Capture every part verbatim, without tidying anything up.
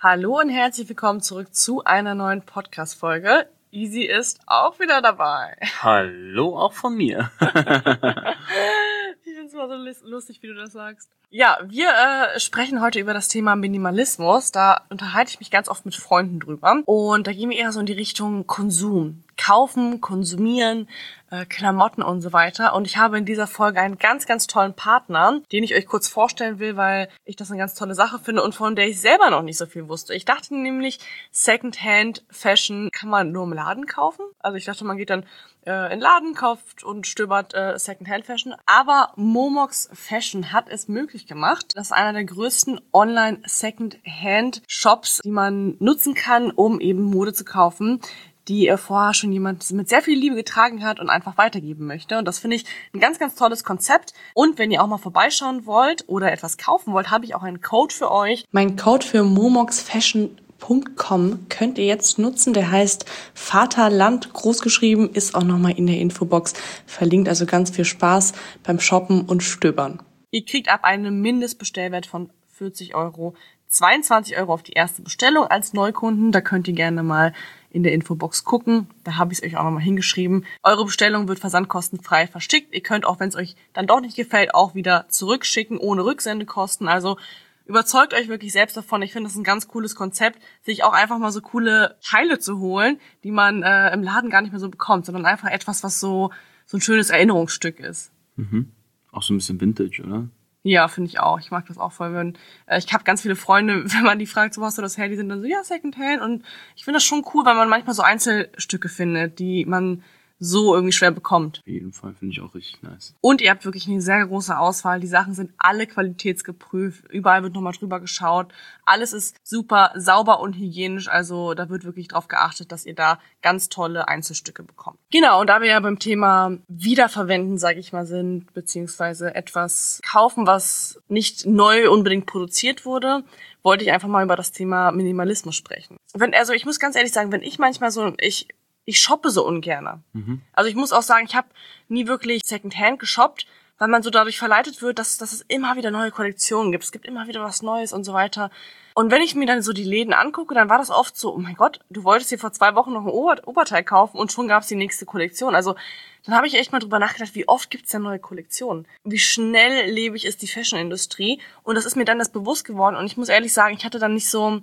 Hallo und herzlich willkommen zurück zu einer neuen Podcast-Folge. Easy ist auch wieder dabei. Hallo auch von mir. Ich finde es mal so lustig, wie du das sagst. Ja, wir äh, sprechen heute über das Thema Minimalismus. Da unterhalte ich mich ganz oft mit Freunden drüber. Und da gehen wir eher so in die Richtung Konsum. Kaufen, konsumieren, äh, Klamotten und so weiter. Und ich habe in dieser Folge einen ganz, ganz tollen Partner, den ich euch kurz vorstellen will, weil ich das eine ganz tolle Sache finde und von der ich selber noch nicht so viel wusste. Ich dachte nämlich, Secondhand Fashion kann man nur im Laden kaufen. Also ich dachte, man geht dann äh, in den Laden, kauft und stöbert äh, Secondhand Fashion. Aber Momox Fashion hat es möglich gemacht. Das ist einer der größten Online Secondhand Shops, die man nutzen kann, um eben Mode zu kaufen, die äh, vorher schon jemand mit sehr viel Liebe getragen hat und einfach weitergeben möchte. Und das finde ich ein ganz, ganz tolles Konzept. Und wenn ihr auch mal vorbeischauen wollt oder etwas kaufen wollt, habe ich auch einen Code für euch. Mein Code für momoxfashion Punkt com könnt ihr jetzt nutzen. Der heißt Vaterland großgeschrieben, ist auch nochmal in der Infobox verlinkt. Also ganz viel Spaß beim Shoppen und Stöbern. Ihr kriegt ab einem Mindestbestellwert von vierzig Euro zweiundzwanzig Euro auf die erste Bestellung als Neukunden. Da könnt ihr gerne mal in der Infobox gucken. Da habe ich es euch auch nochmal hingeschrieben. Eure Bestellung wird versandkostenfrei verschickt. Ihr könnt auch, wenn es euch dann doch nicht gefällt, auch wieder zurückschicken, ohne Rücksendekosten. Also überzeugt euch wirklich selbst davon. Ich finde das ein ganz cooles Konzept, sich auch einfach mal so coole Teile zu holen, die man äh, im Laden gar nicht mehr so bekommt, sondern einfach etwas, was so so ein schönes Erinnerungsstück ist. Mhm. Auch so ein bisschen Vintage, oder? Ja, finde ich auch. Ich mag das auch voll. Wenn, äh, ich habe ganz viele Freunde, wenn man die fragt, so hast du das her, die sind dann so, ja, Secondhand. Und ich finde das schon cool, weil man manchmal so Einzelstücke findet, die man so irgendwie schwer bekommt. Auf jeden Fall, finde ich auch richtig nice. Und ihr habt wirklich eine sehr große Auswahl. Die Sachen sind alle qualitätsgeprüft. Überall wird nochmal drüber geschaut. Alles ist super sauber und hygienisch. Also da wird wirklich drauf geachtet, dass ihr da ganz tolle Einzelstücke bekommt. Genau, und da wir ja beim Thema Wiederverwenden, sage ich mal, sind, beziehungsweise etwas kaufen, was nicht neu unbedingt produziert wurde, wollte ich einfach mal über das Thema Minimalismus sprechen. Wenn, also ich muss ganz ehrlich sagen, wenn ich manchmal so, ich Ich shoppe so ungerne. Mhm. Also ich muss auch sagen, ich habe nie wirklich Secondhand geshoppt, weil man so dadurch verleitet wird, dass, dass es immer wieder neue Kollektionen gibt. Es gibt immer wieder was Neues und so weiter. Und wenn ich mir dann so die Läden angucke, dann war das oft so, oh mein Gott, du wolltest dir vor zwei Wochen noch ein Ober- Oberteil kaufen und schon gab's die nächste Kollektion. Also dann habe ich echt mal drüber nachgedacht, wie oft gibt's denn neue Kollektionen? Wie schnelllebig ist die Fashion-Industrie? Und das ist mir dann das bewusst geworden. Und ich muss ehrlich sagen, ich hatte dann nicht so...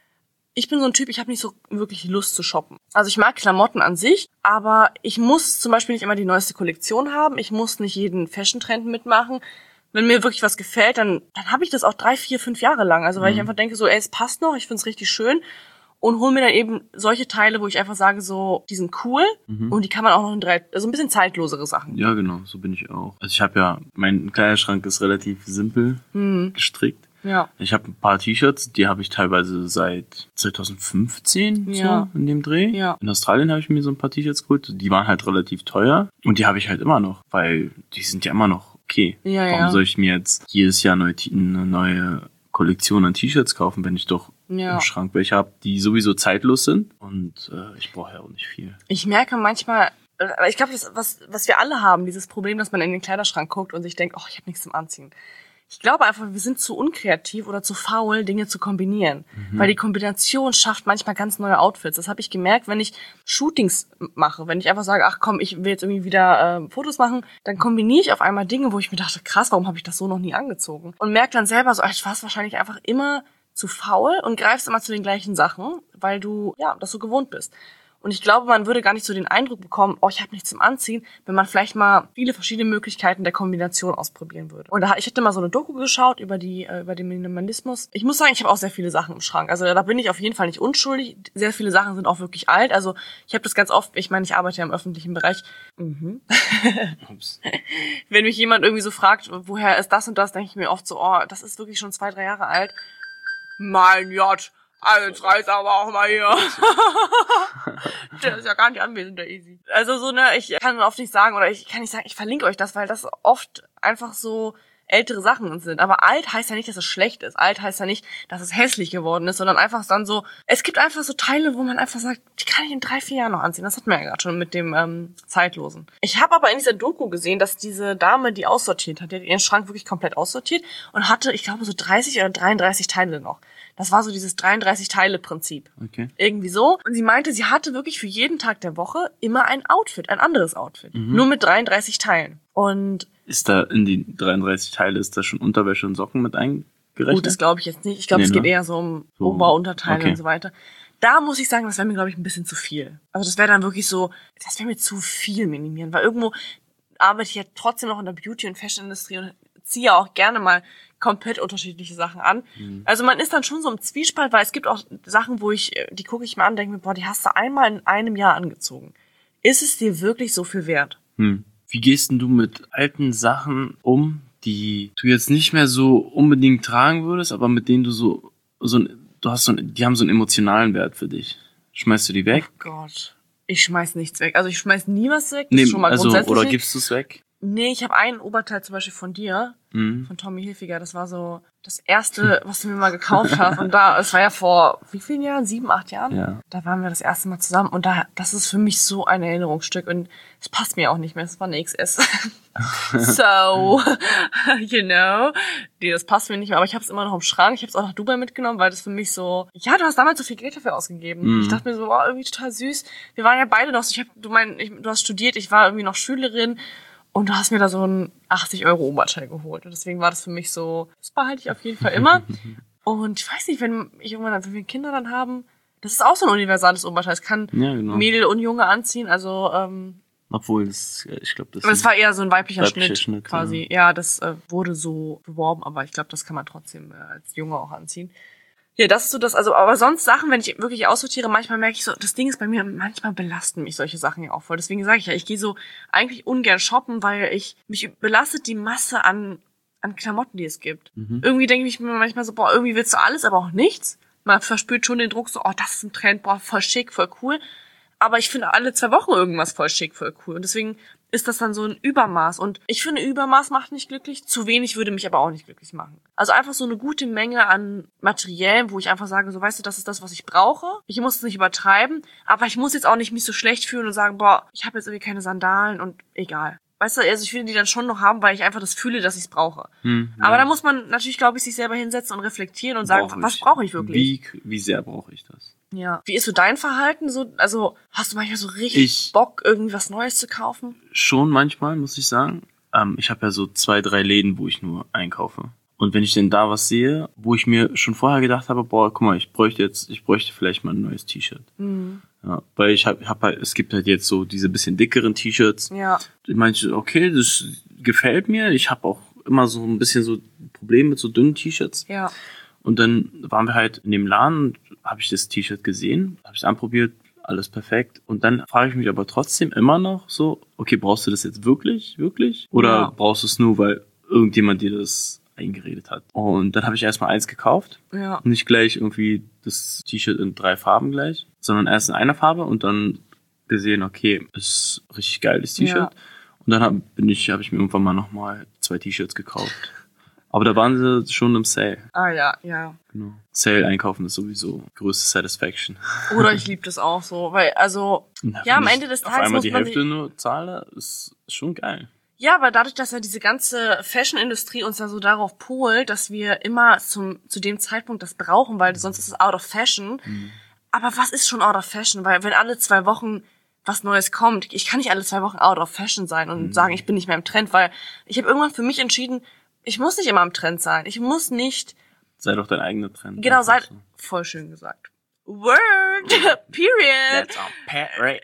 Ich bin so ein Typ, ich habe nicht so wirklich Lust zu shoppen. Also ich mag Klamotten an sich, aber ich muss zum Beispiel nicht immer die neueste Kollektion haben. Ich muss nicht jeden Fashion-Trend mitmachen. Wenn mir wirklich was gefällt, dann dann habe ich das auch drei, vier, fünf Jahre lang. Also weil mhm. ich einfach denke so, ey, es passt noch, ich find's richtig schön. Und hole mir dann eben solche Teile, wo ich einfach sage so, die sind cool mhm. und die kann man auch noch in drei, also ein bisschen zeitlosere Sachen. Ja, genau, so bin ich auch. Also ich habe ja, mein Kleiderschrank ist relativ simpel mhm. gestrickt. Ja. Ich habe ein paar T-Shirts, die habe ich teilweise seit zwanzig fünfzehn ja. so in dem Dreh. Ja. In Australien habe ich mir so ein paar T-Shirts geholt, die waren halt relativ teuer und die habe ich halt immer noch, weil die sind ja immer noch okay. Ja, Warum ja. soll ich mir jetzt jedes Jahr neue, eine neue Kollektion an T-Shirts kaufen, wenn ich doch ja. im Schrank welche habe, die sowieso zeitlos sind und äh, ich brauche ja auch nicht viel. Ich merke manchmal, ich glaube, das was was wir alle haben, dieses Problem, dass man in den Kleiderschrank guckt und sich denkt, oh, ich habe nichts zum Anziehen. Ich glaube einfach, wir sind zu unkreativ oder zu faul, Dinge zu kombinieren. Mhm. Weil die Kombination schafft manchmal ganz neue Outfits. Das habe ich gemerkt, wenn ich Shootings mache. Wenn ich einfach sage, ach komm, ich will jetzt irgendwie wieder äh, Fotos machen, dann kombiniere ich auf einmal Dinge, wo ich mir dachte, krass, warum habe ich das so noch nie angezogen? Und merke dann selber so, ich war wahrscheinlich einfach immer zu faul und greifst immer zu den gleichen Sachen, weil du ja das so gewohnt bist. Und ich glaube, man würde gar nicht so den Eindruck bekommen, oh, ich habe nichts zum Anziehen, wenn man vielleicht mal viele verschiedene Möglichkeiten der Kombination ausprobieren würde. Und da, ich hatte mal so eine Doku geschaut über die äh, über den Minimalismus. Ich muss sagen, ich habe auch sehr viele Sachen im Schrank. Also da bin ich auf jeden Fall nicht unschuldig. Sehr viele Sachen sind auch wirklich alt. Also ich habe das ganz oft, ich meine, ich arbeite ja im öffentlichen Bereich. Mhm. Wenn mich jemand irgendwie so fragt, woher ist das und das, denke ich mir oft so, oh, das ist wirklich schon zwei, drei Jahre alt. Mein Gott. Jetzt reiß aber auch mal hier. Der ist ja gar nicht anwesend, der Easy. Also so, ne, ich kann oft nicht sagen, oder ich kann nicht sagen, ich verlinke euch das, weil das oft einfach so ältere Sachen sind. Aber alt heißt ja nicht, dass es schlecht ist. Alt heißt ja nicht, dass es hässlich geworden ist, sondern einfach dann so, es gibt einfach so Teile, wo man einfach sagt, die kann ich in drei, vier Jahren noch anziehen. Das hatten wir ja gerade schon mit dem ähm, Zeitlosen. Ich habe aber in dieser Doku gesehen, dass diese Dame, die aussortiert hat, die hat ihren Schrank wirklich komplett aussortiert und hatte, ich glaube, so dreißig oder dreiunddreißig Teile noch. Das war so dieses dreiunddreißig-Teile-Prinzip. Okay. Irgendwie so. Und sie meinte, sie hatte wirklich für jeden Tag der Woche immer ein Outfit, ein anderes Outfit. Mhm. Nur mit dreiunddreißig Teilen. Und ist da in die dreiunddreißig Teile, ist da schon Unterwäsche und Socken mit eingerechnet? Gut, das glaube ich jetzt nicht. Ich glaube, nee, es geht ne? eher so um so, Ober-Unterteile okay. und so weiter. Da muss ich sagen, das wäre mir, glaube ich, ein bisschen zu viel. Also das wäre dann wirklich so, das wäre mir zu viel minimieren. Weil irgendwo arbeite ich ja trotzdem noch in der Beauty- und Fashion-Industrie und ziehe auch gerne mal komplett unterschiedliche Sachen an. Mhm. Also man ist dann schon so im Zwiespalt, weil es gibt auch Sachen, wo ich, die gucke ich mir an und denke mir, boah, die hast du einmal in einem Jahr angezogen. Ist es dir wirklich so viel wert? Hm. Wie gehst denn du mit alten Sachen um, die du jetzt nicht mehr so unbedingt tragen würdest, aber mit denen du so, so ein, du hast so ein, die haben so einen emotionalen Wert für dich? Schmeißt du die weg? Oh Gott. Ich schmeiß nichts weg. Also ich schmeiß nie was weg. Das nee, ist schon mal also, grundsätzlich oder nicht. gibst du es weg? Nee, ich habe ein Oberteil zum Beispiel von dir, mhm. von Tommy Hilfiger. Das war so das erste, was du mir mal gekauft hast. Und da, es war ja vor wie vielen Jahren? Sieben, acht Jahren? Ja. Da waren wir das erste Mal zusammen. Und da, das ist für mich so ein Erinnerungsstück. Und es passt mir auch nicht mehr. Es war eine X S. So, you know. Nee, das passt mir nicht mehr. Aber ich habe es immer noch im Schrank. Ich habe es auch nach Dubai mitgenommen, weil das für mich so, ja, du hast damals so viel Geld dafür ausgegeben. Mhm. Ich dachte mir so, wow, irgendwie total süß. Wir waren ja beide noch so, ich hab, du mein, ich, du hast studiert, ich war irgendwie noch Schülerin. Und du hast mir da so ein achtzig Euro Oberteil geholt. Und deswegen war das für mich so, das behalte ich auf jeden Fall immer. Und ich weiß nicht, wenn ich irgendwann, wenn wir Kinder dann haben, das ist auch so ein universales Oberteil. Es kann ja, genau. Mädel und Junge anziehen. Also, ähm, obwohl, das, ich glaube, das aber es war eher so ein weiblicher, weiblicher Schnitt, Schnitt quasi. Ja, ja das äh, wurde so beworben, aber ich glaube, das kann man trotzdem äh, als Junge auch anziehen. Ja, das ist so das, also, aber sonst Sachen, wenn ich wirklich aussortiere, manchmal merke ich so, das Ding ist bei mir, manchmal belasten mich solche Sachen ja auch voll. Deswegen sage ich ja, ich gehe so eigentlich ungern shoppen, weil ich, mich belastet die Masse an, an Klamotten, die es gibt. Mhm. Irgendwie denke ich mir manchmal so, boah, irgendwie willst du alles, aber auch nichts. Man verspürt schon den Druck so, oh, das ist ein Trend, boah, voll schick, voll cool. Aber ich finde alle zwei Wochen irgendwas voll schick, voll cool. Und deswegen ist das dann so ein Übermaß. Und ich finde, Übermaß macht nicht glücklich. Zu wenig würde mich aber auch nicht glücklich machen. Also einfach so eine gute Menge an Materiellen, wo ich einfach sage, so, weißt du, das ist das, was ich brauche. Ich muss es nicht übertreiben, aber ich muss jetzt auch nicht mich so schlecht fühlen und sagen, boah, ich habe jetzt irgendwie keine Sandalen und egal. Weißt du, also ich will die dann schon noch haben, weil ich einfach das fühle, dass ich es brauche. Hm, ja. Aber da muss man natürlich, glaube ich, sich selber hinsetzen und reflektieren und sagen, brauch was ich. brauche ich wirklich? Wie, wie sehr brauche ich das? Ja. Wie ist so dein Verhalten? So, also hast du manchmal so richtig ich Bock, irgendwie was Neues zu kaufen? Schon manchmal, muss ich sagen. Ähm, ich habe ja so zwei, drei Läden, wo ich nur einkaufe. Und wenn ich denn da was sehe, wo ich mir schon vorher gedacht habe, boah, guck mal, ich bräuchte jetzt, ich bräuchte vielleicht mal ein neues T-Shirt. Mhm. Ja, weil ich habe, hab halt, es gibt halt jetzt so diese bisschen dickeren T-Shirts. Ja. Ich meinte, okay, das gefällt mir. Ich habe auch immer so ein bisschen so Probleme mit so dünnen T-Shirts. Ja. Und dann waren wir halt in dem Laden, habe ich das T-Shirt gesehen, habe es anprobiert, alles perfekt. Und dann frage ich mich aber trotzdem immer noch so, okay, brauchst du das jetzt wirklich, wirklich? Oder ja. brauchst du es nur, weil irgendjemand dir das eingeredet hat? Und dann habe ich erstmal eins gekauft. Ja. Nicht gleich irgendwie das T-Shirt in drei Farben gleich, sondern erst in einer Farbe und dann gesehen, okay, ist richtig geiles T-Shirt. Ja. Und dann hab, bin ich, habe ich mir irgendwann mal nochmal zwei T-Shirts gekauft. Aber da waren sie schon im Sale. Ah ja, ja. Genau. Sale einkaufen ist sowieso größte Satisfaction. Oder ich liebe das auch so, weil also Na, ja am Ende des Tages auf einmal muss die man Hälfte nur zahle, ist schon geil. Ja, aber dadurch, dass ja diese ganze Fashion-Industrie uns da so darauf polt, dass wir immer zum zu dem Zeitpunkt das brauchen, weil sonst ist es out of fashion. Mhm. Aber was ist schon out of fashion? Weil wenn alle zwei Wochen was Neues kommt, ich kann nicht alle zwei Wochen out of fashion sein und mhm. sagen, ich bin nicht mehr im Trend, weil ich habe irgendwann für mich entschieden, ich muss nicht immer im Trend sein. Ich muss nicht... Sei doch dein eigener Trend. Genau, sei... So. Voll schön gesagt. Word! Period! That's a period.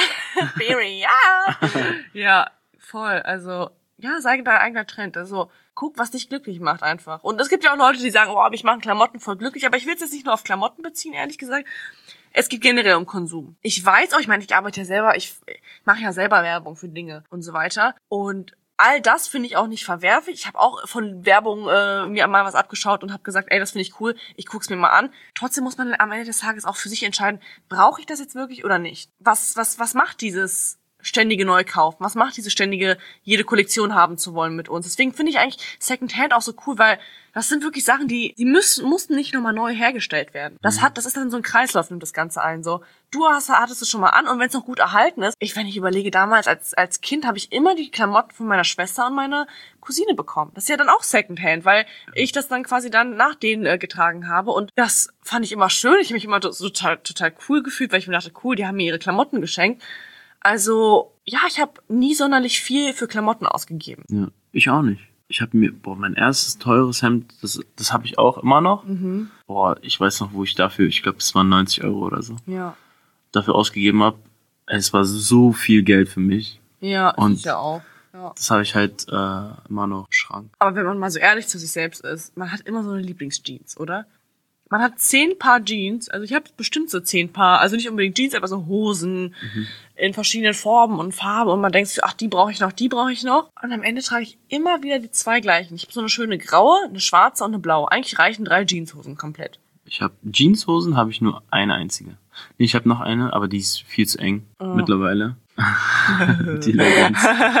Period! Ja, voll. Also, ja, sei dein eigener Trend. Also, guck, was dich glücklich macht einfach. Und es gibt ja auch Leute, die sagen, oh, aber ich mache Klamotten voll glücklich. Aber ich will es jetzt nicht nur auf Klamotten beziehen, ehrlich gesagt. Es geht generell um Konsum. Ich weiß auch, ich meine, ich arbeite ja selber, ich mache ja selber Werbung für Dinge und so weiter. Und all das finde ich auch nicht verwerflich. Ich habe auch von Werbung äh, mir mal was abgeschaut und habe gesagt, ey, das finde ich cool, ich guck's mir mal an. Trotzdem muss man am Ende des Tages auch für sich entscheiden, brauche ich das jetzt wirklich oder nicht? Was was was macht dieses ständige Neukauf? Was macht diese ständige, jede Kollektion haben zu wollen mit uns? Deswegen finde ich eigentlich Secondhand auch so cool, weil das sind wirklich Sachen, die, die müssen, mussten nicht nochmal neu hergestellt werden. Das hat, das ist dann so ein Kreislauf, nimmt das Ganze ein, so. Du hast, hattest es schon mal an und wenn es noch gut erhalten ist, ich, wenn ich überlege, damals als, als Kind habe ich immer die Klamotten von meiner Schwester und meiner Cousine bekommen. Das ist ja dann auch Secondhand, weil ich das dann quasi dann nach denen äh, getragen habe und das fand ich immer schön. Ich habe mich immer so total, total cool gefühlt, weil ich mir dachte, cool, die haben mir ihre Klamotten geschenkt. Also, ja, ich habe nie sonderlich viel für Klamotten ausgegeben. Ja, ich auch nicht. Ich habe mir, boah, mein erstes teures Hemd, das, das habe ich auch immer noch. Mhm. Boah, ich weiß noch, wo ich dafür, ich glaube, es waren neunzig Euro oder so, Ja. dafür ausgegeben habe. Es war so viel Geld für mich. Ja, und ich ja auch. Ja. Das habe ich halt äh, immer noch im Schrank. Aber wenn man mal so ehrlich zu sich selbst ist, man hat immer so eine Lieblingsjeans, oder? Man hat zehn Paar Jeans, also ich habe bestimmt so zehn Paar, also nicht unbedingt Jeans, aber so Hosen mhm. in verschiedenen Formen und Farben und man denkt sich, ach, die brauche ich noch, die brauche ich noch. Und am Ende trage ich immer wieder die zwei gleichen. Ich habe so eine schöne graue, eine schwarze und eine blaue. Eigentlich reichen drei Jeanshosen komplett. Ich habe Jeanshosen, habe ich nur eine einzige. Nee, ich habe noch eine, aber die ist viel zu eng oh. mittlerweile. Die Leggings.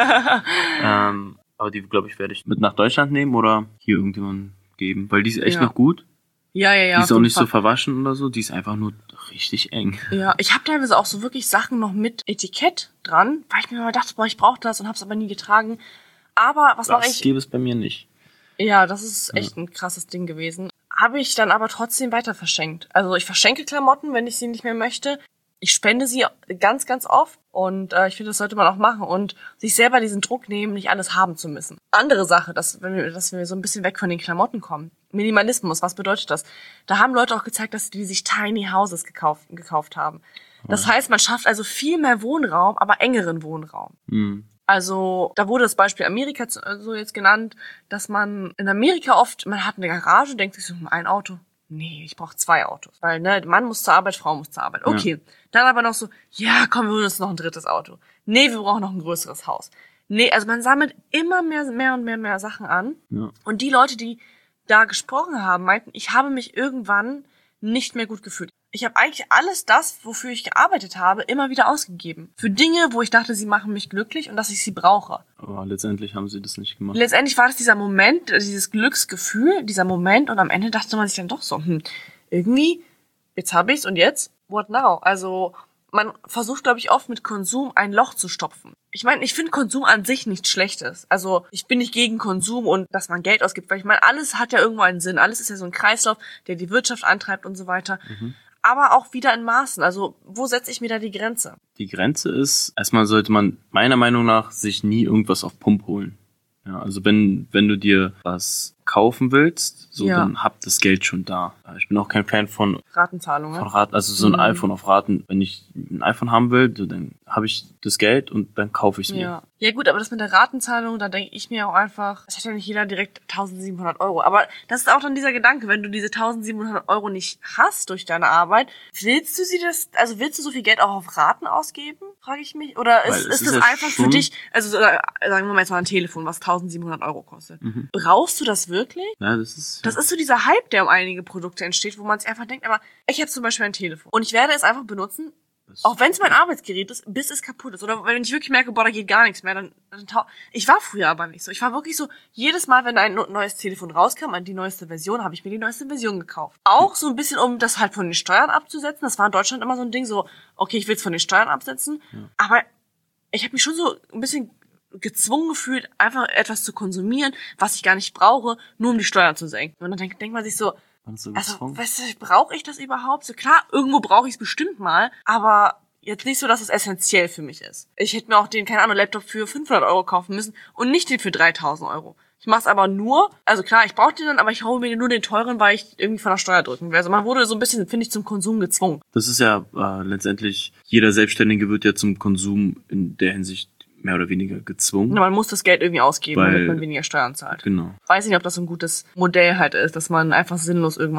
ähm, aber die, glaube ich, werde ich mit nach Deutschland nehmen oder hier irgendjemandem geben, weil die ist echt ja. noch gut. Ja, ja, ja. Die ist auch nicht Fall. so verwaschen oder so, die ist einfach nur richtig eng. Ja, ich habe teilweise auch so wirklich Sachen noch mit Etikett dran, weil ich mir immer dachte, boah, ich brauche das und habe es aber nie getragen. Aber was mache ich? Das gäbe es bei mir nicht. Ja, das ist echt ja. ein krasses Ding gewesen. Habe ich dann aber trotzdem weiter verschenkt. Also ich verschenke Klamotten, wenn ich sie nicht mehr möchte. Ich spende sie ganz, ganz oft und äh, ich finde, das sollte man auch machen und sich selber diesen Druck nehmen, nicht alles haben zu müssen. Andere Sache, dass, wenn wir, dass wir so ein bisschen weg von den Klamotten kommen. Minimalismus, was bedeutet das? Da haben Leute auch gezeigt, dass die sich Tiny Houses gekauft, gekauft haben. Das ja. heißt, man schafft also viel mehr Wohnraum, aber engeren Wohnraum. Mhm. Also da wurde das Beispiel Amerika so jetzt genannt, dass man in Amerika oft, man hat eine Garage, denkt sich so, ein Auto. Nee, ich brauche zwei Autos. Weil, ne, Mann muss zur Arbeit, Frau muss zur Arbeit. Okay. Ja. Dann aber noch so, ja, komm, wir holen uns noch ein drittes Auto. Nee, wir brauchen noch ein größeres Haus. Nee, also man sammelt immer mehr, mehr und mehr, mehr Sachen an. Ja. Und die Leute, die da gesprochen haben, meinten, ich habe mich irgendwann nicht mehr gut gefühlt. Ich habe eigentlich alles das, wofür ich gearbeitet habe, immer wieder ausgegeben. Für Dinge, wo ich dachte, sie machen mich glücklich und dass ich sie brauche. Aber letztendlich haben sie das nicht gemacht. Letztendlich war das dieser Moment, dieses Glücksgefühl, dieser Moment und am Ende dachte man sich dann doch so, hm, irgendwie, jetzt habe ich's und jetzt? What now? Also man versucht, glaube ich, oft mit Konsum ein Loch zu stopfen. Ich meine, ich finde Konsum an sich nichts Schlechtes. Also ich bin nicht gegen Konsum und dass man Geld ausgibt, weil ich meine, alles hat ja irgendwo einen Sinn. Alles ist ja so ein Kreislauf, der die Wirtschaft antreibt und so weiter. Mhm. Aber auch wieder in Maßen. Also wo setze ich mir da die Grenze? Die Grenze ist, erstmal sollte man meiner Meinung nach sich nie irgendwas auf Pump holen. Ja, also wenn wenn du dir was kaufen willst, so ja. dann hab das Geld schon da. Ich bin auch kein Fan von Ratenzahlungen. Von Raten, also so ein mhm. iPhone auf Raten. Wenn ich ein iPhone haben will, so, dann habe ich das Geld und dann kaufe ich es mir. Ja. ja gut, aber das mit der Ratenzahlung, da denke ich mir auch einfach, es hat ja nicht jeder direkt eintausendsiebenhundert Euro. Aber das ist auch dann dieser Gedanke, wenn du diese eintausendsiebenhundert Euro nicht hast durch deine Arbeit, willst du sie das, also willst du so viel Geld auch auf Raten ausgeben, frage ich mich? Oder ist, ist, ist das einfach für dich, also sagen wir mal jetzt mal ein Telefon, was eintausendsiebenhundert Euro kostet. Mhm. Brauchst du das wirklich? Ja, das ist... Das ist so dieser Hype, der um einige Produkte entsteht, wo man sich einfach denkt, aber ich habe zum Beispiel ein Telefon und ich werde es einfach benutzen, das auch wenn es mein Arbeitsgerät ist, bis es kaputt ist. Oder wenn ich wirklich merke, boah, da geht gar nichts mehr, dann, dann tau- Ich war früher aber nicht so. Ich war wirklich so, jedes Mal, wenn ein neues Telefon rauskam, die neueste Version, habe ich mir die neueste Version gekauft. Auch so ein bisschen, um das halt von den Steuern abzusetzen. Das war in Deutschland immer so ein Ding, so, okay, ich will es von den Steuern absetzen. Ja. Aber ich habe mich schon so ein bisschen gezwungen gefühlt, einfach etwas zu konsumieren, was ich gar nicht brauche, nur um die Steuern zu senken. Und dann denkt, denkt man sich so, so also, weißt du, brauche ich das überhaupt? So klar, irgendwo brauche ich es bestimmt mal, aber jetzt nicht so, dass es essentiell für mich ist. Ich hätte mir auch den, keine Ahnung, Laptop für fünfhundert Euro kaufen müssen und nicht den für dreitausend Euro. Ich mache es aber nur, also klar, ich brauche den dann, aber ich hole mir nur den teuren, weil ich irgendwie von der Steuer drücken will. Also man wurde so ein bisschen, finde ich, zum Konsum gezwungen. Das ist ja äh, letztendlich, jeder Selbstständige wird ja zum Konsum in der Hinsicht mehr oder weniger gezwungen. Ja, man muss das Geld irgendwie ausgeben, Weil, damit man weniger Steuern zahlt. Genau. Weiß nicht, ob das so ein gutes Modell halt ist, dass man einfach sinnlos irgendwas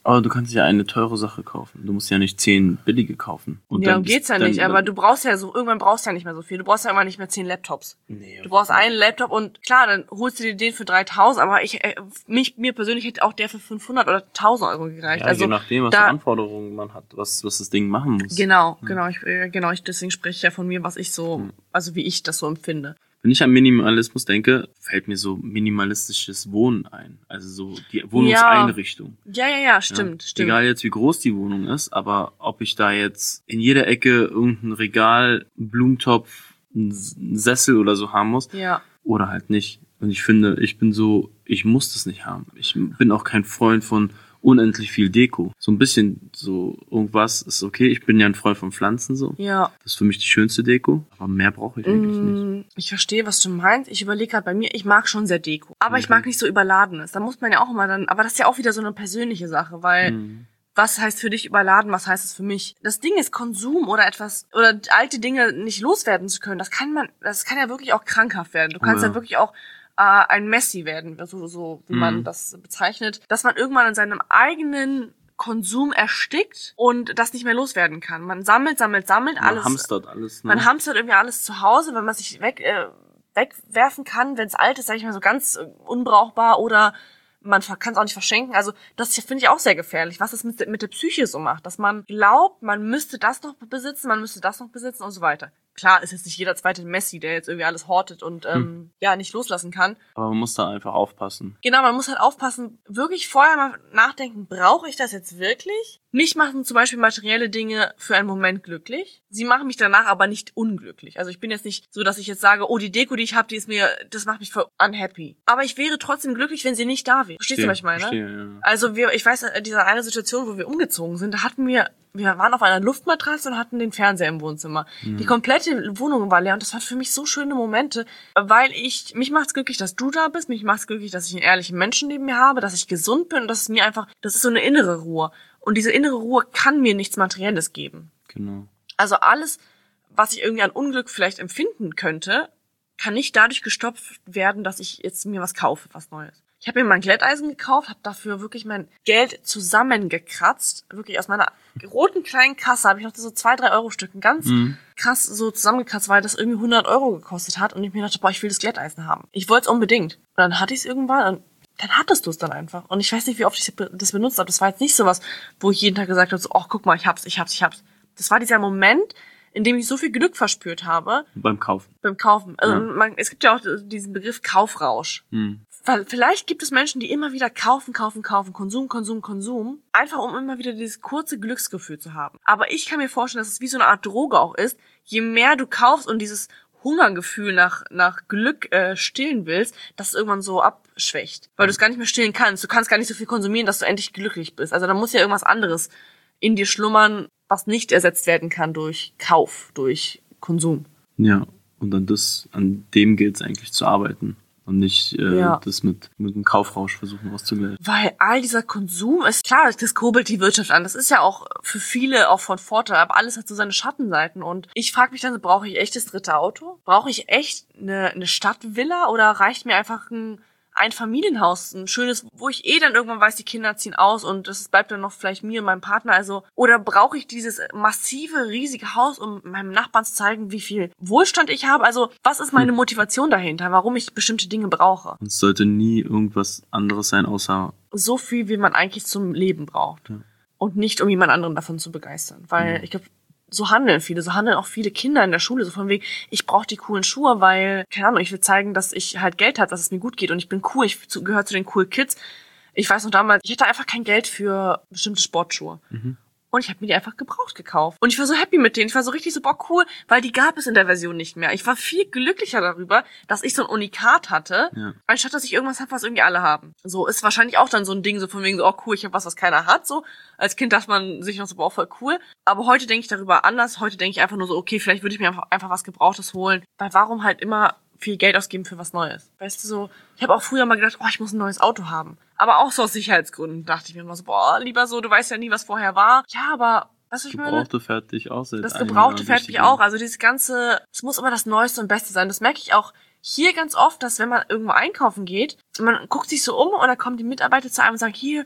Aber du kannst ja eine teure Sache kaufen. Du musst ja nicht zehn billige kaufen. Und ja, darum geht's ja dann, nicht, aber du brauchst ja so, irgendwann brauchst du ja nicht mehr so viel. Du brauchst ja immer nicht mehr zehn Laptops. Nee, du brauchst einen Laptop und klar, dann holst du dir den für dreitausend, aber ich, äh, mich, mir persönlich hätte auch der für fünfhundert oder tausend Euro gereicht. Ja, also, je nachdem, was da, für Anforderungen man hat, was, was das Ding machen muss. Genau, ja. genau, ich, genau, ich, deswegen spreche ich ja von mir, was ich so, hm. also wie ich das so empfinde. Wenn ich an Minimalismus denke, fällt mir so minimalistisches Wohnen ein. Also so die Wohnungseinrichtung. Ja, ja, ja, stimmt, ja. stimmt. Egal jetzt, wie groß die Wohnung ist, aber ob ich da jetzt in jeder Ecke irgendein Regal, einen Blumentopf, einen Sessel oder so haben muss. Ja. Oder halt nicht. Und ich finde, ich bin so, ich muss das nicht haben. Ich bin auch kein Freund von unendlich viel Deko. So ein bisschen so irgendwas ist okay. Ich bin ja ein Freund von Pflanzen so. Ja. Das ist für mich die schönste Deko. Aber mehr brauche ich eigentlich mm, nicht. Ich verstehe, was du meinst. Ich überlege gerade bei mir, ich mag schon sehr Deko. Aber mhm. ich mag nicht so Überladenes. Da muss man ja auch immer dann, aber das ist ja auch wieder so eine persönliche Sache, weil mhm. was heißt für dich überladen, was heißt es für mich? Das Ding ist Konsum oder etwas, oder alte Dinge nicht loswerden zu können. Das kann man, das kann ja wirklich auch krankhaft werden. Du kannst oh, ja. ja wirklich auch ein Messi werden, so, so wie mm. man das bezeichnet, dass man irgendwann in seinem eigenen Konsum erstickt und das nicht mehr loswerden kann. Man sammelt, sammelt, sammelt man alles. Man hamstert alles. Ne? Man hamstert irgendwie alles zu Hause, wenn man sich weg, äh, wegwerfen kann, wenn es alt ist, sag ich mal so ganz äh, unbrauchbar oder man kann es auch nicht verschenken. Also das finde ich auch sehr gefährlich, was das mit, mit der Psyche so macht, dass man glaubt, man müsste das noch besitzen, man müsste das noch besitzen und so weiter. Klar ist jetzt nicht jeder zweite Messi, der jetzt irgendwie alles hortet und ähm, hm. ja nicht loslassen kann. Aber man muss da einfach aufpassen. Genau, man muss halt aufpassen, wirklich vorher mal nachdenken, brauche ich das jetzt wirklich? Mich machen zum Beispiel materielle Dinge für einen Moment glücklich. Sie machen mich danach aber nicht unglücklich. Also ich bin jetzt nicht so, dass ich jetzt sage, oh, die Deko, die ich habe, die ist mir, das macht mich voll unhappy. Aber ich wäre trotzdem glücklich, wenn sie nicht da wäre. Verstehst du, was ich meine? Verstehe, ja. Also wir, ich weiß, diese eine Situation, wo wir umgezogen sind, da hatten wir Wir waren auf einer Luftmatratze und hatten den Fernseher im Wohnzimmer. Mhm. Die komplette Wohnung war leer und das waren für mich so schöne Momente, weil ich, mich macht's glücklich, dass du da bist, mich macht's glücklich, dass ich einen ehrlichen Menschen neben mir habe, dass ich gesund bin und das ist mir einfach, das ist so eine innere Ruhe. Und diese innere Ruhe kann mir nichts Materielles geben. Genau. Also alles, was ich irgendwie an Unglück vielleicht empfinden könnte, kann nicht dadurch gestopft werden, dass ich jetzt mir was kaufe, was Neues. Ich habe mir mein Glätteisen gekauft, habe dafür wirklich mein Geld zusammengekratzt. Wirklich aus meiner roten kleinen Kasse habe ich noch so zwei, drei Euro Stücken ganz mhm. krass so zusammengekratzt, weil das irgendwie hundert Euro gekostet hat. Und ich mir dachte, boah, ich will das Glätteisen haben. Ich wollte es unbedingt. Und dann hatte ich es irgendwann und dann hattest du es dann einfach. Und ich weiß nicht, wie oft ich das benutzt habe. Das war jetzt nicht so was, wo ich jeden Tag gesagt habe, so, ach, guck mal, ich hab's, ich hab's, ich hab's. Das war dieser Moment, in dem ich so viel Glück verspürt habe. Beim Kaufen. Beim Kaufen. Also ja. man, es gibt ja auch diesen Begriff Kaufrausch. Mhm. Weil vielleicht gibt es Menschen, die immer wieder kaufen, kaufen, kaufen, Konsum, Konsum, Konsum, einfach um immer wieder dieses kurze Glücksgefühl zu haben. Aber ich kann mir vorstellen, dass es wie so eine Art Droge auch ist. Je mehr du kaufst und dieses Hungergefühl nach nach Glück äh, stillen willst, dass es irgendwann so abschwächt. Weil du es gar nicht mehr stillen kannst. Du kannst gar nicht so viel konsumieren, dass du endlich glücklich bist. Also da muss ja irgendwas anderes in dir schlummern, was nicht ersetzt werden kann durch Kauf, durch Konsum. Ja, und an das, an dem gilt es eigentlich zu arbeiten. Und nicht äh, ja. das mit mit einem Kaufrausch versuchen auszugleichen. Weil all dieser Konsum ist, klar, das kurbelt die Wirtschaft an. Das ist ja auch für viele auch von Vorteil, aber alles hat so seine Schattenseiten. Und ich frage mich dann so, brauche ich echt das dritte Auto? Brauche ich echt eine, eine Stadtvilla oder reicht mir einfach ein ein Familienhaus, ein schönes, wo ich eh dann irgendwann weiß, die Kinder ziehen aus und es bleibt dann noch vielleicht mir und meinem Partner, also, oder brauche ich dieses massive, riesige Haus, um meinem Nachbarn zu zeigen, wie viel Wohlstand ich habe, also, was ist meine Motivation dahinter, warum ich bestimmte Dinge brauche? Es sollte nie irgendwas anderes sein, außer so viel, wie man eigentlich zum Leben braucht. Ja. Und nicht, um jemand anderen davon zu begeistern, weil ja. ich glaube, so handeln viele, so handeln auch viele Kinder in der Schule, so von wegen, ich brauche die coolen Schuhe, weil, keine Ahnung, ich will zeigen, dass ich halt Geld habe, dass es mir gut geht und ich bin cool, ich gehöre zu den cool Kids. Ich weiß noch damals, ich hatte einfach kein Geld für bestimmte Sportschuhe. Mhm. Und ich habe mir die einfach gebraucht gekauft. Und ich war so happy mit denen. Ich war so richtig so, boah, cool, weil die gab es in der Version nicht mehr. Ich war viel glücklicher darüber, dass ich so ein Unikat hatte, ja. anstatt dass ich irgendwas habe, was irgendwie alle haben. So ist wahrscheinlich auch dann so ein Ding, so von wegen so, oh cool, ich habe was, was keiner hat. So als Kind dachte man sich noch so, boah, voll cool. Aber heute denke ich darüber anders. Heute denke ich einfach nur so, okay, vielleicht würde ich mir einfach, einfach was Gebrauchtes holen. Weil warum halt immer viel Geld ausgeben für was Neues? Weißt du, so, ich habe auch früher mal gedacht, oh, ich muss ein neues Auto haben. Aber auch so aus Sicherheitsgründen dachte ich mir immer so, boah, lieber so, du weißt ja nie, was vorher war. Ja, aber, weißt du, ich meine? Das Gebrauchte fährt dich auch seit Das Gebrauchte fährt mich auch. Also dieses ganze, es muss immer das Neueste und Beste sein. Das merke ich auch hier ganz oft, dass wenn man irgendwo einkaufen geht, man guckt sich so um und dann kommen die Mitarbeiter zu einem und sagen, hier,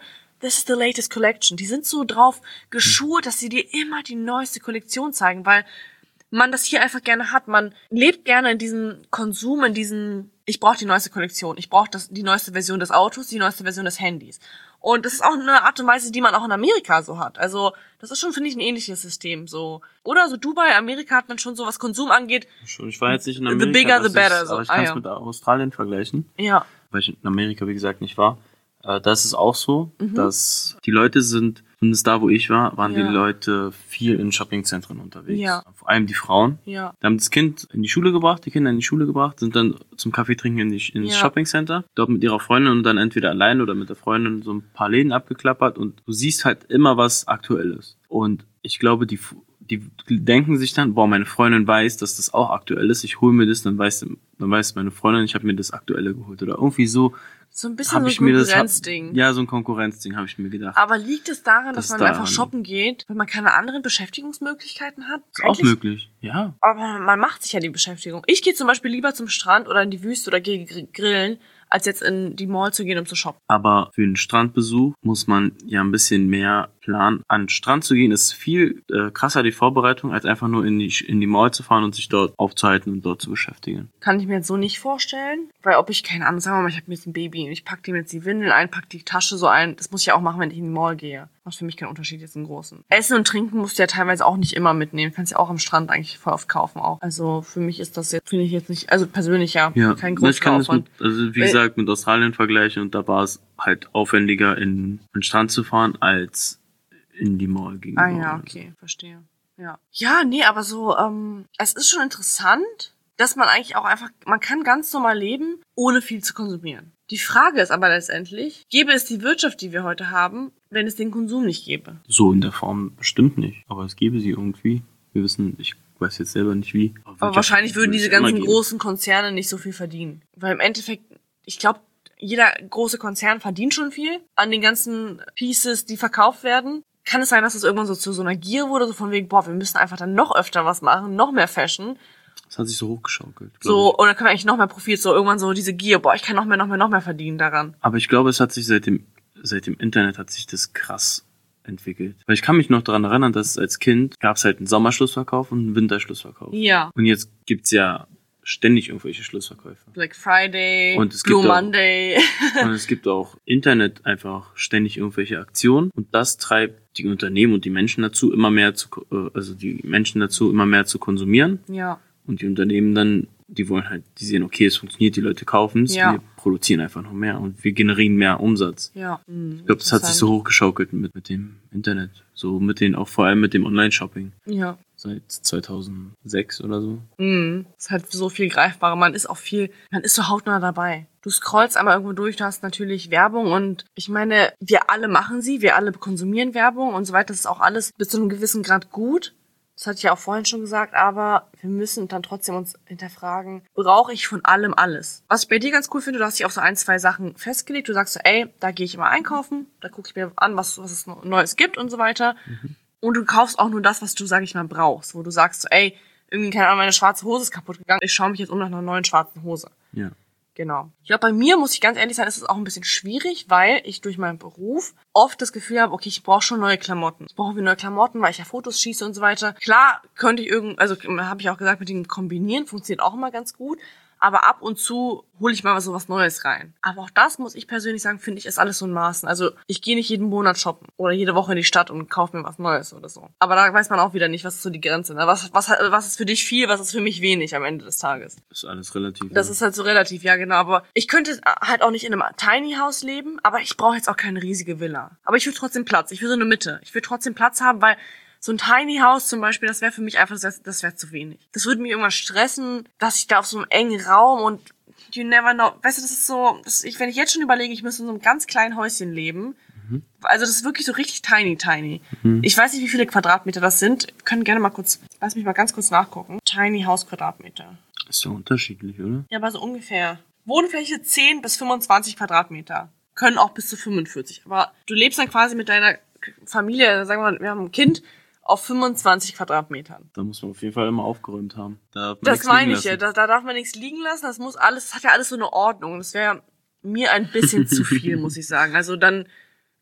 this is the latest collection. Die sind so drauf geschult, dass sie dir immer die neueste Kollektion zeigen, weil man das hier einfach gerne hat. Man lebt gerne in diesem Konsum, in diesem, ich brauche die neueste Kollektion, ich brauche das die neueste Version des Autos, die neueste Version des Handys. Und das ist auch eine Art und Weise, die man auch in Amerika so hat. Also das ist schon, finde ich, ein ähnliches System. So Oder so Dubai, Amerika hat man schon so, was Konsum angeht. Schon, ich war jetzt nicht in Amerika. The bigger, the better. Ich, so. aber ich ah, kann es ja. mit Australien vergleichen. Ja. Weil ich in Amerika, wie gesagt, nicht war. Äh, da ist es auch so, Mhm. dass die Leute sind, zumindest da, wo ich war, waren Ja. die Leute viel in Shoppingzentren unterwegs. Ja. Vor allem die Frauen. Ja. Die haben das Kind in die Schule gebracht, die Kinder in die Schule gebracht, sind dann zum Kaffee trinken in die, ins Ja. Shoppingcenter, dort mit ihrer Freundin und dann entweder allein oder mit der Freundin so ein paar Läden abgeklappert und du siehst halt immer was Aktuelles. Und ich glaube, die, die denken sich dann, boah, meine Freundin weiß, dass das auch aktuell ist, ich hole mir das, dann weiß, dann weiß meine Freundin, ich habe mir das Aktuelle geholt oder irgendwie so. So ein bisschen Hab so ein ich mir das- Konkurrenzding. Ja, so ein Konkurrenzding habe ich mir gedacht. Aber liegt es daran, Das dass man da einfach an. shoppen geht, wenn man keine anderen Beschäftigungsmöglichkeiten hat? Ist auch Eigentlich- möglich, ja. Aber man macht sich ja die Beschäftigung. Ich gehe zum Beispiel lieber zum Strand oder in die Wüste oder gehe gr- grillen, als jetzt in die Mall zu gehen, um zu shoppen. Aber für einen Strandbesuch muss man ja ein bisschen mehr planen. An den Strand zu gehen ist viel äh, krasser die Vorbereitung, als einfach nur in die, in die Mall zu fahren und sich dort aufzuhalten und dort zu beschäftigen. Kann ich mir jetzt so nicht vorstellen. Weil ob ich, keine Ahnung, sagen wir mal, ich habe mir jetzt ein Baby und ich pack dem jetzt die Windeln ein, pack die Tasche so ein. Das muss ich ja auch machen, wenn ich in die Mall gehe. Macht für mich keinen Unterschied jetzt im Großen. Essen und Trinken musst du ja teilweise auch nicht immer mitnehmen. Kannst ja auch am Strand eigentlich voll oft kaufen auch. Also für mich ist das jetzt, finde ich jetzt nicht, also persönlich ja, Ja, kein ich kann das Großaufwand. mit, also wie Weil- gesagt, mit Australien vergleichen und da war es halt aufwendiger, in den Strand zu fahren, als in die Mall gegenüber. Ah ja, okay, verstehe. Ja. Ja, nee, aber so, ähm, es ist schon interessant, dass man eigentlich auch einfach, man kann ganz normal leben, ohne viel zu konsumieren. Die Frage ist aber letztendlich, gäbe es die Wirtschaft, die wir heute haben, wenn es den Konsum nicht gäbe? So in der Form bestimmt nicht, aber es gäbe sie irgendwie. Wir wissen, ich weiß jetzt selber nicht wie. Aber Wirtschaft wahrscheinlich würden würde es diese immer ganzen geben. großen Konzerne nicht so viel verdienen. Weil im Endeffekt, ich glaube, jeder große Konzern verdient schon viel an den ganzen Pieces, die verkauft werden. Kann es sein, dass es irgendwann so zu so einer Gier wurde, so von wegen, boah, wir müssen einfach dann noch öfter was machen, noch mehr Fashion. Das hat sich so hochgeschaukelt. glaub So, oder können wir eigentlich noch mehr Profit, so irgendwann so diese Gier, boah, ich kann noch mehr, noch mehr, noch mehr verdienen daran. Aber ich glaube, es hat sich seit dem, seit dem Internet hat sich das krass entwickelt. Weil ich kann mich noch daran erinnern, dass als Kind gab es halt einen Sommerschlussverkauf und einen Winterschlussverkauf. Ja. Und jetzt gibt's ja ständig irgendwelche Schlussverkäufe. Black Friday, Und es Blue gibt auch- Monday. Und es gibt auch Internet einfach ständig irgendwelche Aktionen. Und das treibt die Unternehmen und die Menschen dazu, immer mehr zu, ko- äh, also die Menschen dazu, immer mehr zu konsumieren. Ja. Und die Unternehmen dann, die wollen halt, die sehen, okay, es funktioniert, die Leute kaufen es, Ja. wir produzieren einfach noch mehr und wir generieren mehr Umsatz. Ja. Ich glaube, das hat sich so hochgeschaukelt mit, mit dem Internet. So mit den, auch vor allem mit dem Online-Shopping. Ja. Seit zweitausendsechs oder so. Mhm. Ist halt so viel greifbarer. Man ist auch viel, man ist so hautnah dabei. Du scrollst einmal irgendwo durch, du hast natürlich Werbung und ich meine, wir alle machen sie, wir alle konsumieren Werbung und so weiter. Das ist auch alles bis zu einem gewissen Grad gut. Das hatte ich ja auch vorhin schon gesagt, aber wir müssen dann trotzdem uns hinterfragen, brauche ich von allem alles? Was ich bei dir ganz cool finde, du hast dich auf so ein, zwei Sachen festgelegt. Du sagst so, ey, da gehe ich immer einkaufen, da gucke ich mir an, was, was es Neues gibt und so weiter. Mhm. Und du kaufst auch nur das, was du, sag ich mal, brauchst. Wo du sagst so, ey, irgendwie, keine Ahnung, meine schwarze Hose ist kaputt gegangen. Ich schaue mich jetzt um nach einer neuen schwarzen Hose. Ja. Genau. Ich glaube, bei mir, muss ich ganz ehrlich sein, ist es auch ein bisschen schwierig, weil ich durch meinen Beruf oft das Gefühl habe, okay, ich brauche schon neue Klamotten. Ich brauche wieder neue Klamotten, weil ich ja Fotos schieße und so weiter. Klar könnte ich irgend, also habe ich auch gesagt, mit dem Kombinieren funktioniert auch immer ganz gut. Aber ab und zu hole ich mal so was Neues rein. Aber auch das, muss ich persönlich sagen, finde ich, ist alles so in Maßen. Also ich gehe nicht jeden Monat shoppen oder jede Woche in die Stadt und kaufe mir was Neues oder so. Aber da weiß man auch wieder nicht, was ist so die Grenze. Ne? Was, was, was ist für dich viel, was ist für mich wenig am Ende des Tages. Ist alles relativ. Das ja. ist halt so relativ, ja genau. Aber ich könnte halt auch nicht in einem Tiny House leben, aber ich brauche jetzt auch keine riesige Villa. Aber ich will trotzdem Platz. Ich will so eine Mitte. Ich will trotzdem Platz haben, weil so ein Tiny House zum Beispiel, das wäre für mich einfach, das, das wäre zu wenig. Das würde mich irgendwann stressen, dass ich da auf so einem engen Raum und you never know. Weißt du, das ist so, das, ich, wenn ich jetzt schon überlege, ich müsste in so einem ganz kleinen Häuschen leben. Mhm. Also das ist wirklich so richtig tiny, tiny. Mhm. Ich weiß nicht, wie viele Quadratmeter das sind. Wir können gerne mal kurz, lass mich mal ganz kurz nachgucken. Tiny House Quadratmeter. Ist ja unterschiedlich, oder? Ja, aber so ungefähr. Wohnfläche zehn bis fünfundzwanzig Quadratmeter. Können auch bis zu fünfundvierzig. Aber du lebst dann quasi mit deiner Familie, sagen wir mal, wir haben ein Kind, auf fünfundzwanzig Quadratmetern. Da muss man auf jeden Fall immer aufgeräumt haben. Da Das meine ich ja. Da, da darf man nichts liegen lassen. Das muss alles, das hat ja alles so eine Ordnung. Das wäre mir ein bisschen zu viel, muss ich sagen. Also dann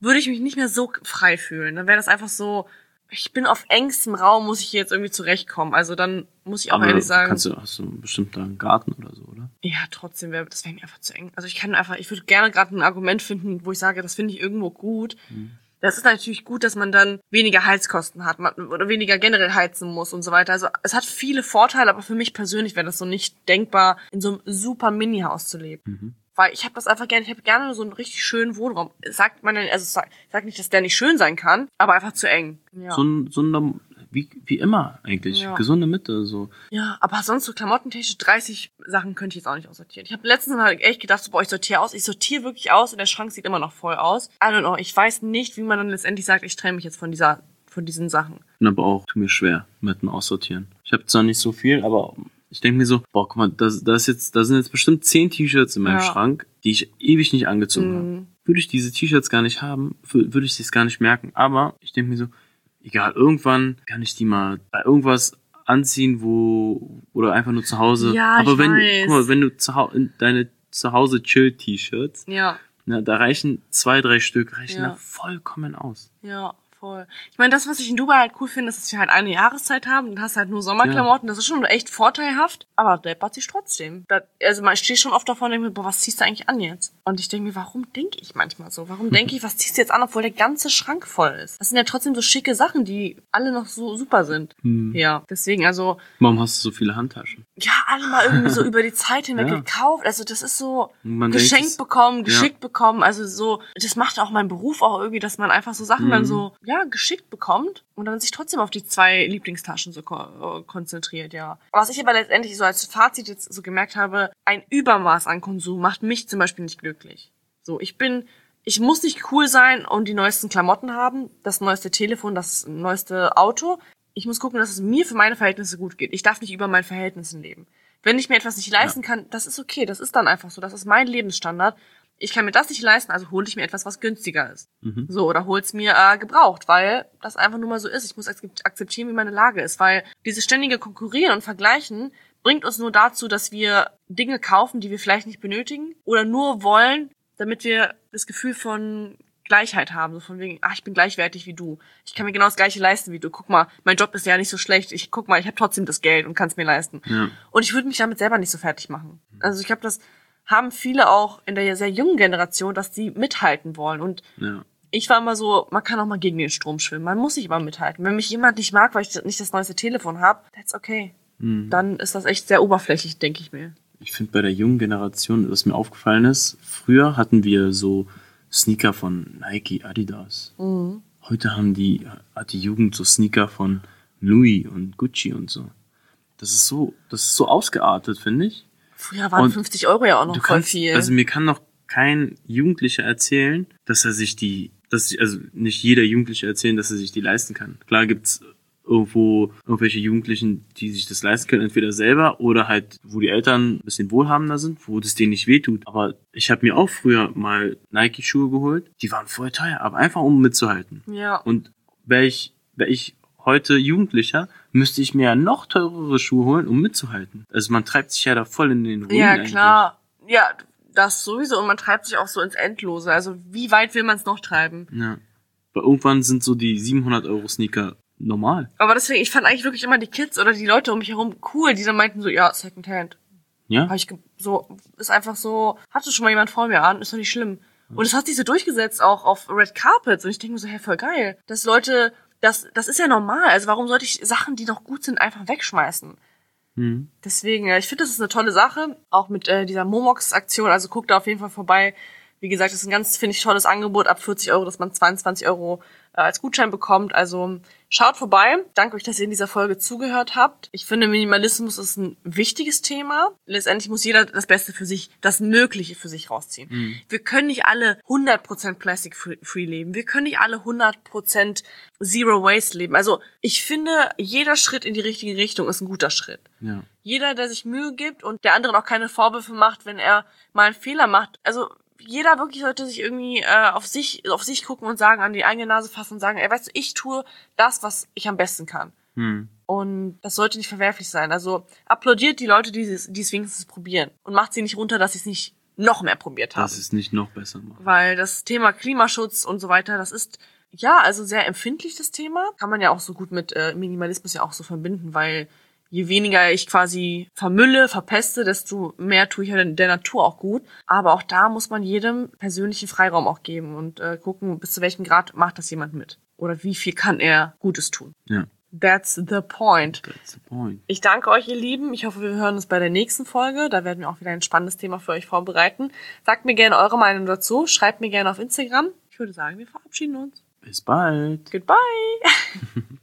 würde ich mich nicht mehr so frei fühlen. Dann wäre das einfach so, ich bin auf engstem Raum, muss ich hier jetzt irgendwie zurechtkommen. Also dann muss ich auch Aber ehrlich sagen. Kannst du, hast du bestimmt da einen Garten oder so, oder? Ja, trotzdem wäre, das wäre mir einfach zu eng. Also ich kann einfach, ich würde gerne gerade ein Argument finden, wo ich sage, das finde ich irgendwo gut. Mhm. Das ist natürlich gut, dass man dann weniger Heizkosten hat man, oder weniger generell heizen muss und so weiter. Also es hat viele Vorteile, aber für mich persönlich wäre das so nicht denkbar, in so einem super Mini-Haus zu leben. Mhm. Weil ich habe das einfach gerne, ich habe gerne so einen richtig schönen Wohnraum. Sagt man denn, also ich sag nicht, dass der nicht schön sein kann, aber einfach zu eng. Ja. So ein, so ein wie, wie immer eigentlich. Ja. Gesunde Mitte, so. Ja, aber sonst so klamottentechnisch dreißig Sachen könnte ich jetzt auch nicht aussortieren. Ich habe letztens mal echt gedacht, so, boah, ich sortiere aus. Ich sortiere wirklich aus und der Schrank sieht immer noch voll aus. I don't know, ich weiß nicht, wie man dann letztendlich sagt, ich trenne mich jetzt von dieser, von diesen Sachen. Bin aber auch, tut mir schwer mit dem Aussortieren. Ich habe zwar nicht so viel, aber ich denke mir so, boah, guck mal, da das jetzt, da sind jetzt bestimmt zehn T-Shirts in meinem ja. Schrank, die ich ewig nicht angezogen mhm. habe. Würde ich diese T-Shirts gar nicht haben, würde ich es gar nicht merken. Aber ich denke mir so, egal, irgendwann kann ich die mal bei irgendwas anziehen, wo, oder einfach nur zu Hause. Ja, aber ich wenn, weiß. guck mal, wenn du zu Hause, deine zu Hause Chill-T-Shirts, ja. na, da reichen zwei, drei Stück, reichen ja. da vollkommen aus. Ja, voll. Ich meine, das, was ich in Dubai halt cool finde, ist, dass wir halt eine Jahreszeit haben, dann hast du halt nur Sommerklamotten, ja. das ist schon echt vorteilhaft, aber deppert sich trotzdem. Da, also man steht schon oft davor und denkt mir, boah, was ziehst du eigentlich an jetzt? Und ich denke mir, warum denke ich manchmal so? Warum denke ich, was ziehst du jetzt an, obwohl der ganze Schrank voll ist? Das sind ja trotzdem so schicke Sachen, die alle noch so super sind. Hm. Ja, deswegen, also... Warum hast du so viele Handtaschen? Ja, alle mal irgendwie so über die Zeit hinweg ja. gekauft. Also das ist so man geschenkt denkt, bekommen, geschickt ja. bekommen. Also so, das macht auch mein Beruf auch irgendwie, dass man einfach so Sachen mhm. dann so, ja, geschickt bekommt und dann sich trotzdem auf die zwei Lieblingstaschen so ko- konzentriert, ja. Was ich aber letztendlich so als Fazit jetzt so gemerkt habe, ein Übermaß an Konsum macht mich zum Beispiel nicht glücklich. So, ich bin, ich muss nicht cool sein und die neuesten Klamotten haben, das neueste Telefon, das neueste Auto. Ich muss gucken, dass es mir für meine Verhältnisse gut geht. Ich darf nicht über meinen Verhältnissen leben. Wenn ich mir etwas nicht leisten ja. kann, das ist okay, das ist dann einfach so, das ist mein Lebensstandard. Ich kann mir das nicht leisten, also hole ich mir etwas, was günstiger ist. Mhm. So, oder hol's mir äh, gebraucht, weil das einfach nur mal so ist. Ich muss akzeptieren, wie meine Lage ist, weil dieses ständige Konkurrieren und Vergleichen bringt uns nur dazu, dass wir Dinge kaufen, die wir vielleicht nicht benötigen oder nur wollen, damit wir das Gefühl von Gleichheit haben, so von wegen, ach, ich bin gleichwertig wie du. Ich kann mir genau das Gleiche leisten wie du. Guck mal, mein Job ist ja nicht so schlecht. Ich guck mal, ich habe trotzdem das Geld und kann es mir leisten. Ja. Und ich würde mich damit selber nicht so fertig machen. Also ich glaube, das haben viele auch in der sehr jungen Generation, dass sie mithalten wollen. Und ja. ich war immer so, man kann auch mal gegen den Strom schwimmen. Man muss nicht immer mithalten. Wenn mich jemand nicht mag, weil ich nicht das neueste Telefon habe, that's okay. Mhm. Dann ist das echt sehr oberflächlich, denke ich mir. Ich finde bei der jungen Generation, was mir aufgefallen ist, früher hatten wir so Sneaker von Nike, Adidas. Mhm. Heute haben die, hat die Jugend so Sneaker von Louis und Gucci und so. Das ist so, das ist so ausgeartet, finde ich. Früher waren und fünfzig Euro ja auch noch voll kannst, viel. Also mir kann noch kein Jugendlicher erzählen, dass er sich die, dass also nicht jeder Jugendliche erzählen, dass er sich die leisten kann. Klar gibt's irgendwo irgendwelche Jugendlichen, die sich das leisten können, entweder selber oder halt, wo die Eltern ein bisschen wohlhabender sind, wo das denen nicht wehtut. Aber ich habe mir auch früher mal Nike-Schuhe geholt, die waren voll teuer, aber einfach um mitzuhalten. Ja. Und wäre ich, wäre ich heute Jugendlicher, müsste ich mir ja noch teurere Schuhe holen, um mitzuhalten. Also man treibt sich ja da voll in den Ruin. Ja, eigentlich. klar. Ja, das sowieso. Und man treibt sich auch so ins Endlose. Also wie weit will man es noch treiben? Ja. Weil irgendwann sind so die siebenhundert Euro Sneaker normal. Aber deswegen, ich fand eigentlich wirklich immer die Kids oder die Leute um mich herum cool, die dann meinten so, ja, Secondhand. Ja? Hab ich ge- so, ist einfach so, hatte schon mal jemand vor mir an, ist doch nicht schlimm. Und es hat sich so durchgesetzt auch auf Red Carpets und ich denke mir so, hey, voll geil. Dass Leute, das, das ist ja normal. Also warum sollte ich Sachen, die noch gut sind, einfach wegschmeißen? Mhm. Deswegen, ja, ich finde, das ist eine tolle Sache. Auch mit äh, dieser Momox-Aktion, also guckt da auf jeden Fall vorbei. Wie gesagt, das ist ein ganz, finde ich, tolles Angebot ab vierzig Euro, dass man zweiundzwanzig Euro äh, als Gutschein bekommt. Also schaut vorbei. Danke euch, dass ihr in dieser Folge zugehört habt. Ich finde, Minimalismus ist ein wichtiges Thema. Letztendlich muss jeder das Beste für sich, das Mögliche für sich rausziehen. Mhm. Wir können nicht alle hundert Prozent Plastic-free leben. Wir können nicht alle hundert Prozent Zero Waste leben. Also ich finde, jeder Schritt in die richtige Richtung ist ein guter Schritt. Ja. Jeder, der sich Mühe gibt und der anderen auch keine Vorwürfe macht, wenn er mal einen Fehler macht. Also jeder wirklich sollte sich irgendwie äh, auf sich auf sich gucken und sagen, an die eigene Nase fassen und sagen, ey, weißt du, ich tue das, was ich am besten kann. Hm. Und das sollte nicht verwerflich sein. Also applaudiert die Leute, die es, die es wenigstens probieren. Und macht sie nicht runter, dass sie es nicht noch mehr probiert haben. Das ist nicht noch besser machen. Weil das Thema Klimaschutz und so weiter, das ist ja also sehr empfindlich, das Thema. Kann man ja auch so gut mit äh, Minimalismus ja auch so verbinden, weil je weniger ich quasi vermülle, verpeste, desto mehr tue ich ja der Natur auch gut. Aber auch da muss man jedem persönlichen Freiraum auch geben und äh, gucken, bis zu welchem Grad macht das jemand mit. Oder wie viel kann er Gutes tun. Ja. That's the point. That's the point. Ich danke euch, ihr Lieben. Ich hoffe, wir hören uns bei der nächsten Folge. Da werden wir auch wieder ein spannendes Thema für euch vorbereiten. Sagt mir gerne eure Meinung dazu. Schreibt mir gerne auf Instagram. Ich würde sagen, wir verabschieden uns. Bis bald. Goodbye.